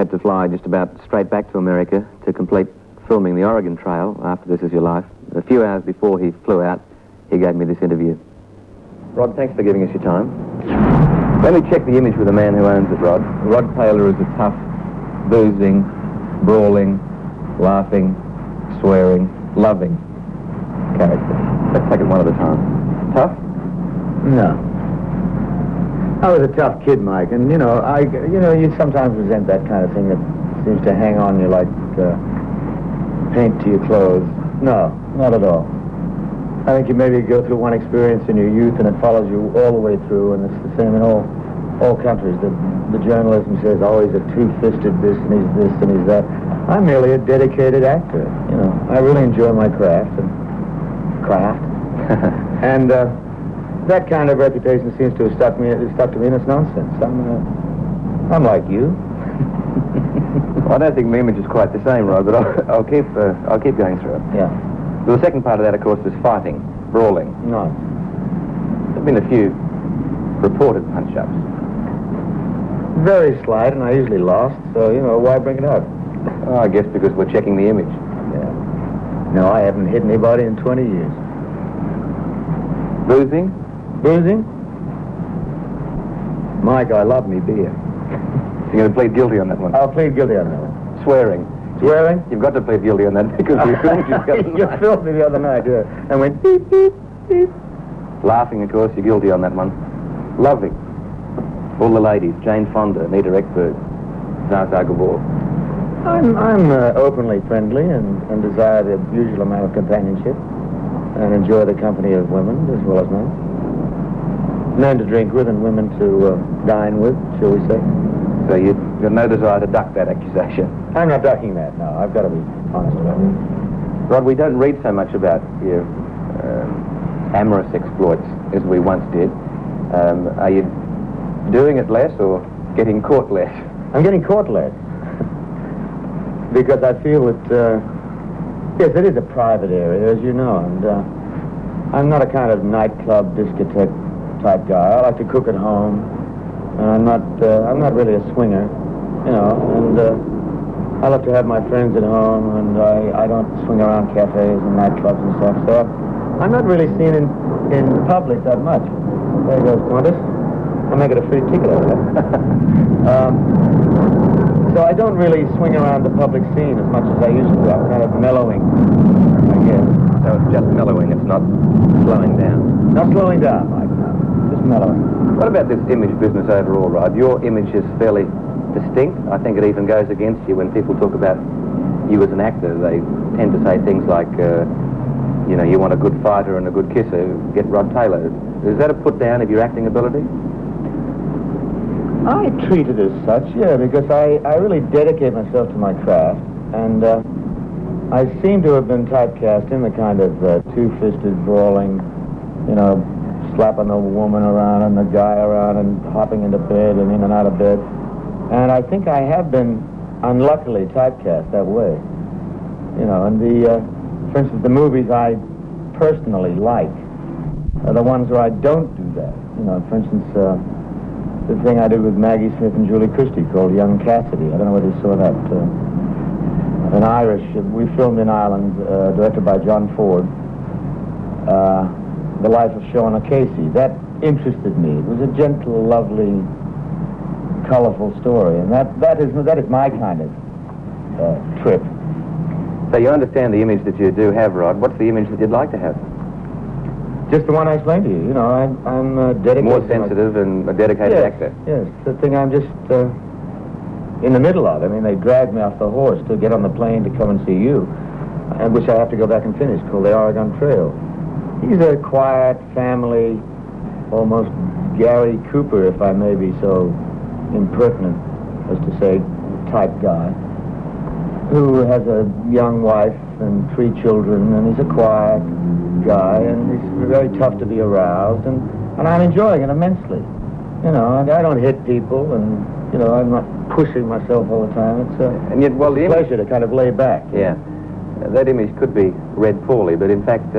had to fly just about straight back to America to complete filming the Oregon Trail after This Is Your Life. A few hours before he flew out, he gave me this interview. Rod, thanks for giving us your time. Let me check the image with the man who owns it, Rod. Rod Taylor is a tough, boozing, brawling, laughing, swearing, loving character. Let's take it one at a time. Tough? No. I was a tough kid, Mike, and you sometimes resent that kind of thing that seems to hang on you like paint to your clothes. No, not at all. I think you maybe go through one experience in your youth and it follows you all the way through, and it's the same in all countries. The journalism says, oh, he's a two-fisted this and he's this and he's that. I'm merely a dedicated actor. I really enjoy my craft. And that kind of reputation seems to have stuck to me, and it's nonsense. I'm like you. Well, I don't think my image is quite the same, Rod, but I'll keep going through it. Yeah. The second part of that, of course, is fighting, brawling. No. There have been a few reported punch-ups. Very slight, and I usually lost, so, why bring it up? Oh, I guess because we're checking the image. Yeah. No, I haven't hit anybody in 20 years. Boozing? Boozing? Mike, I love me beer. You're going to plead guilty on that one? I'll plead guilty on that one. Swearing? Swearing? You've got to plead guilty on that because we filmed you the other night. You filmed me the other night, yeah. And went beep, beep, beep. Laughing, of course, you're guilty on that one. Loving. All the ladies, Jane Fonda, Nita Ekberg, Zsa Zsa Gabor. I'm openly friendly and desire the usual amount of companionship and enjoy the company of women as well as men. Men to drink with and women to dine with, shall we say. So you've got no desire to duck that accusation? I'm not ducking that, no. I've got to be honest about it. Rod, we don't read so much about your amorous exploits as we once did. Are you doing it less or getting caught less? I'm getting caught less. Because I feel that, yes, it is a private area, as you know, and I'm not a kind of nightclub, discotheque type guy. I like to cook at home, and I'm not really a swinger, and I love to have my friends at home, and I don't swing around cafes and nightclubs and stuff, so I'm not really seen in public that much. There goes Qantas. I'll make it a free ticket over there. So I don't really swing around the public scene as much as I used to. I'm kind of mellowing, I guess. So it's just mellowing, it's not slowing down? Not slowing down, Mike, no. Just mellowing. What about this image business overall, Rod? Your image is fairly distinct. I think it even goes against you when people talk about you as an actor. They tend to say things like, you want a good fighter and a good kisser, get Rod Taylor. Is that a put down of your acting ability? I treat it as such, yeah, because I really dedicate myself to my craft, and I seem to have been typecast in the kind of two-fisted, brawling, slapping the woman around and the guy around and hopping into bed and in and out of bed. And I think I have been unluckily typecast that way. And for instance, the movies I personally like are the ones where I don't do that. For instance, the thing I did with Maggie Smith and Julie Christie called Young Cassidy. I don't know whether you saw that. An Irish, we filmed in Ireland, directed by John Ford, The Life of Shauna Casey. That interested me. It was a gentle, lovely, colorful story, and that is my kind of trip. So you understand the image that you do have, Rod. What's the image that you'd like to have? Just the one I explained to you. I'm dedicated. More sensitive and a dedicated actor. Yes, the thing I'm just in the middle of. I mean, they dragged me off the horse to get on the plane to come and see you, and which I have to go back and finish, called the Oregon Trail. He's a quiet, family, almost Gary Cooper, if I may be so impertinent as to say, type guy, who has a young wife and 3 children, and he's a quiet guy, and he's very tough to be aroused, and I'm enjoying it immensely. And I don't hit people, and, I'm not pushing myself all the time. It's a pleasure to kind of lay back. Yeah. That image could be read poorly, but in fact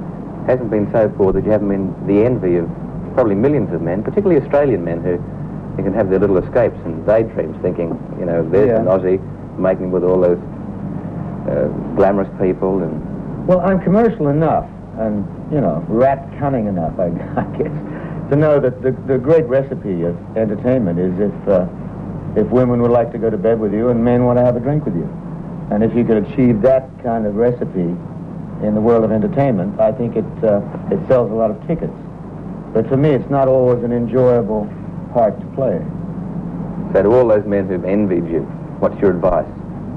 hasn't been so poor that you haven't been the envy of probably millions of men, particularly Australian men, who you can have their little escapes and daydreams, thinking, you know, there's an Aussie making with all those glamorous people. And well, I'm commercial enough and, you know, rat cunning enough, I guess, to know that the great recipe of entertainment is if women would like to go to bed with you and men want to have a drink with you. And if you could achieve that kind of recipe in the world of entertainment, I think it sells a lot of tickets. But for me, it's not always an enjoyable part to play. So to all those men who've envied you, what's your advice?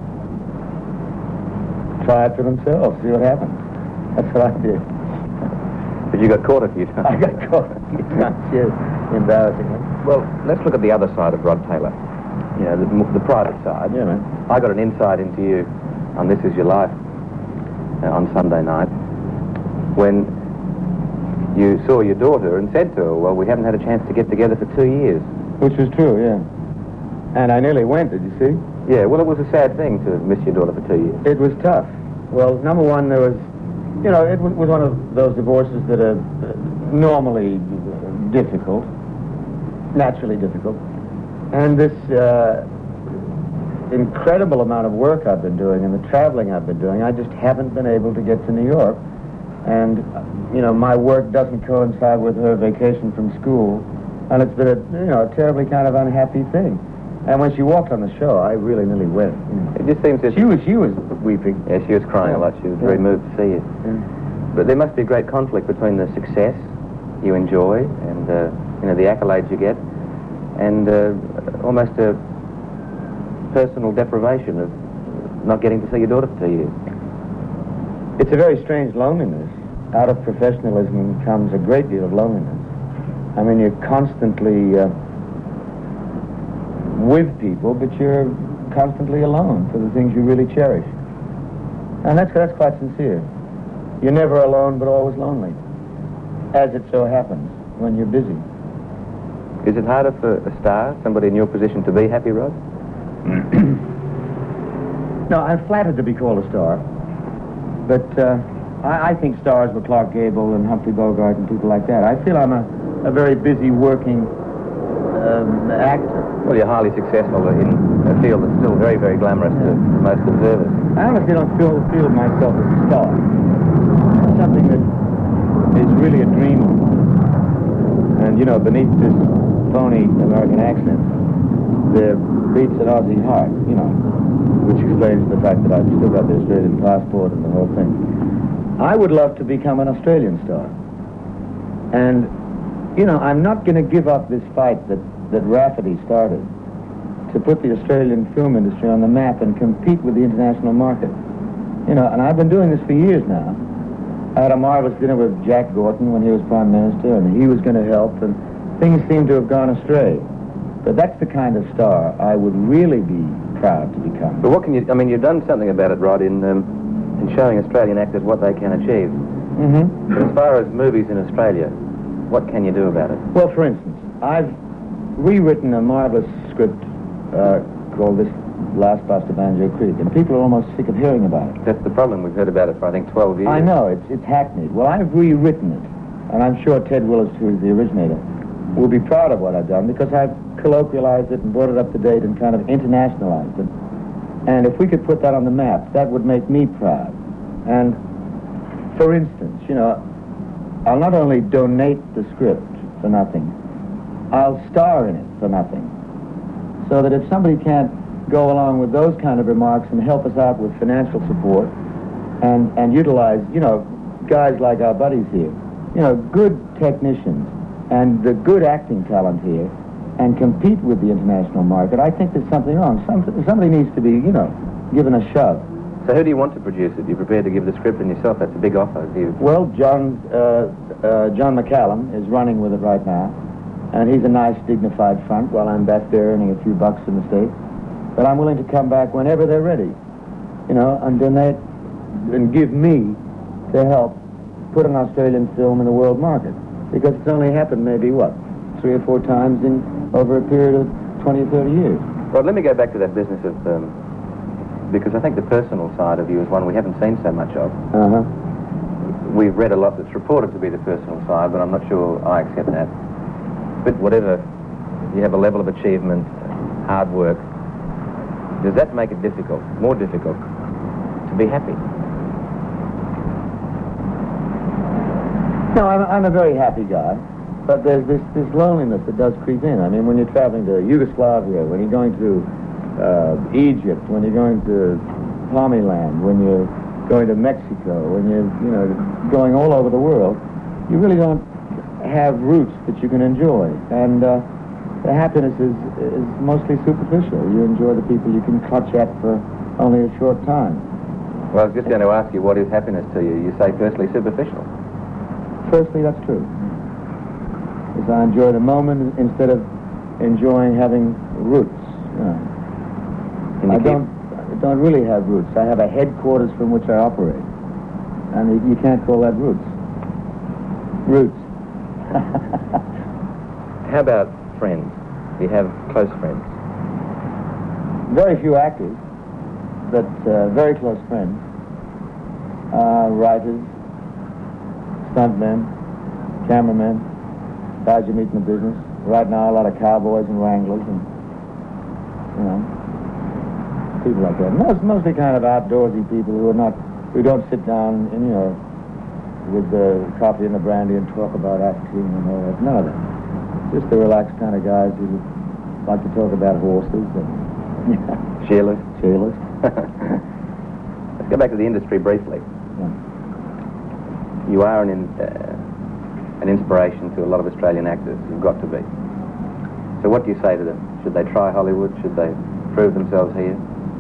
Try it for themselves, see what happens. That's what I did. But you got caught a few times. I got caught a few times, yes, embarrassingly. Well, let's look at the other side of Rod Taylor. You know, the private side. Yeah, man. I got an insight into you on This Is Your Life on Sunday night when you saw your daughter and said to her, well, we haven't had a chance to get together for 2 years. Which was true, yeah. And I nearly went, did you see? Yeah, well, it was a sad thing to miss your daughter for 2 years. It was tough. Well, number one, there was, you know, it was one of those divorces that are normally difficult, naturally difficult. And this incredible amount of work I've been doing and the traveling I've been doing, I just haven't been able to get to New York. And, you know, my work doesn't coincide with her vacation from school. And it's been a terribly kind of unhappy thing. And when she walked on the show, I really nearly wept. You know. It just seems that she was weeping. Yeah, she was crying a lot. She was very moved to see you. Yeah. But there must be a great conflict between the success you enjoy and you know, the accolades you get, and almost a personal deprivation of not getting to see your daughter for 2 years. It's a very strange loneliness. Out of professionalism comes a great deal of loneliness. I mean, you're constantly with people, but you're constantly alone for the things you really cherish. And that's quite sincere. You're never alone, but always lonely, as it so happens when you're busy. Is it harder for a star, somebody in your position, to be happy, Rod? No, I'm flattered to be called a star, but I think stars were Clark Gable and Humphrey Bogart and people like that. I feel I'm a very busy working actor. Well, you're highly successful in a field that's still very, very glamorous to most observers. I honestly don't feel myself as a star. It's something that is really a dream. And, you know, beneath this phony American accent, there beats an Aussie heart, you know, which explains the fact that I've still got the Australian passport and the whole thing. I would love to become an Australian star. And, you know, I'm not going to give up this fight that Rafferty started to put the Australian film industry on the map and compete with the international market. You know, and I've been doing this for years now. I had a marvelous dinner with Jack Gorton when he was Prime Minister, and he was going to help, and things seem to have gone astray. But that's the kind of star I would really be proud to become. But what can you, I mean, you've done something about it, Rod, in showing Australian actors what they can achieve. Mm-hmm. But as far as movies in Australia, what can you do about it? Well, for instance, I've rewritten a marvelous script called This Last Bust of Banjo Creek, and people are almost sick of hearing about it. That's the problem. We've heard about it for, I think, 12 years. I know, it's hackneyed. Well, I've rewritten it, and I'm sure Ted Willis, who is the originator, will be proud of what I've done, because I've colloquialized it and brought it up to date and kind of internationalized it. And if we could put that on the map, that would make me proud. And, for instance, you know, I'll not only donate the script for nothing, I'll star in it for nothing. So that if somebody can't go along with those kind of remarks and help us out with financial support and utilize, you know, guys like our buddies here, you know, good technicians and the good acting talent here, and compete with the international market, I think there's something wrong. Somebody needs to be, you know, given a shove. So who do you want to produce it? Are you prepared to give the script in yourself? That's a big offer. Well, John McCallum is running with it right now, and he's a nice, dignified front while I'm back there earning a few bucks in the States. But I'm willing to come back whenever they're ready, you know, and donate and give me to help put an Australian film in the world market. Because it's only happened maybe, what, 3 or 4 times in over a period of 20 or 30 years. Well, let me go back to that business of, because I think the personal side of you is one we haven't seen so much of. Uh-huh. We've read a lot that's reported to be the personal side, but I'm not sure I accept that. But whatever you have a level of achievement, hard work. Does that make it difficult, more difficult, to be happy? No, I'm a very happy guy, but there's this loneliness that does creep in. I mean, when you're traveling to Yugoslavia, when you're going to Egypt, when you're going to Palmyland, when you're going to Mexico, when you're, going all over the world, you really don't have roots that you can enjoy. And the happiness is mostly superficial. You enjoy the people you can clutch at for only a short time. Well, I was just going to ask you, what is happiness to you? You say firstly superficial. Firstly, that's true. Is I enjoy the moment instead of enjoying having roots. I don't really have roots. I have a headquarters from which I operate. And you can't call that roots. Roots. How about friends? Do you have close friends? Very few actors, but very close friends. Writers, stuntmen, cameramen, guys you meet in the business. Right now, a lot of cowboys and wranglers and, people like that. Mostly kind of outdoorsy people who don't sit down and, with the coffee and the brandy and talk about acting and all that. None of that. Just the relaxed kind of guys who like to talk about horses and Shearers. Shearers. Let's go back to the industry briefly. Yeah. You are an inspiration to a lot of Australian actors. You've got to be. So what do you say to them? Should they try Hollywood? Should they prove themselves here?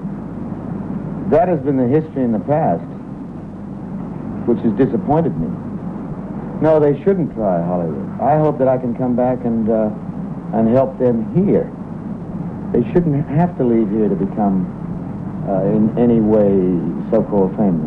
That has been the history in the past, which has disappointed me. No, they shouldn't try Hollywood. I hope that I can come back and help them here. They shouldn't have to leave here to become, in any way, so-called famous.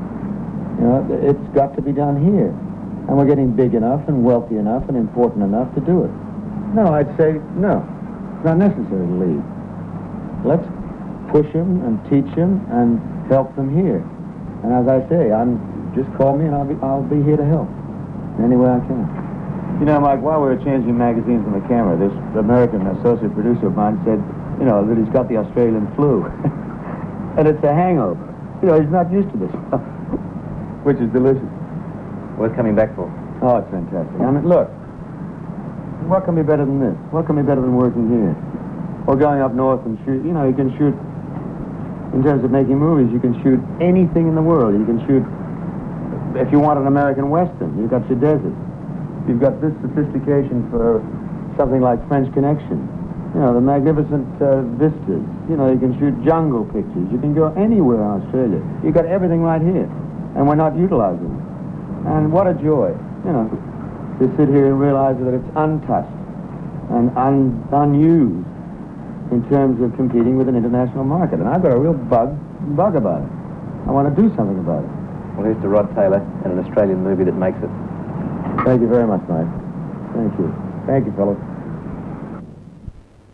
It's got to be done here. And we're getting big enough and wealthy enough and important enough to do it. No, I'd say no. It's not necessary to leave. Let's push them and teach them and help them here. And as I say, just call me and I'll be here to help in any way I can. Mike, while we were changing magazines on the camera, this American associate producer of mine said, that he's got the Australian flu. And it's a hangover. He's not used to this stuff, which is delicious. Worth coming back for? Oh, it's fantastic. I mean, look, what can be better than this? What can be better than working here? Or going up north and shoot, you can shoot, in terms of making movies, you can shoot anything in the world. You can shoot, if you want an American Western, you've got your desert. You've got this sophistication for something like French Connection. The magnificent vistas. You can shoot jungle pictures. You can go anywhere in Australia. You've got everything right here. And we're not utilizing it. And what a joy, to sit here and realize that it's untouched and unused in terms of competing with an international market. And I've got a real bug about it. I want to do something about it. Well, here's to Rod Taylor and an Australian movie that makes it. Thank you very much, Mike. Thank you. Thank you, fellows.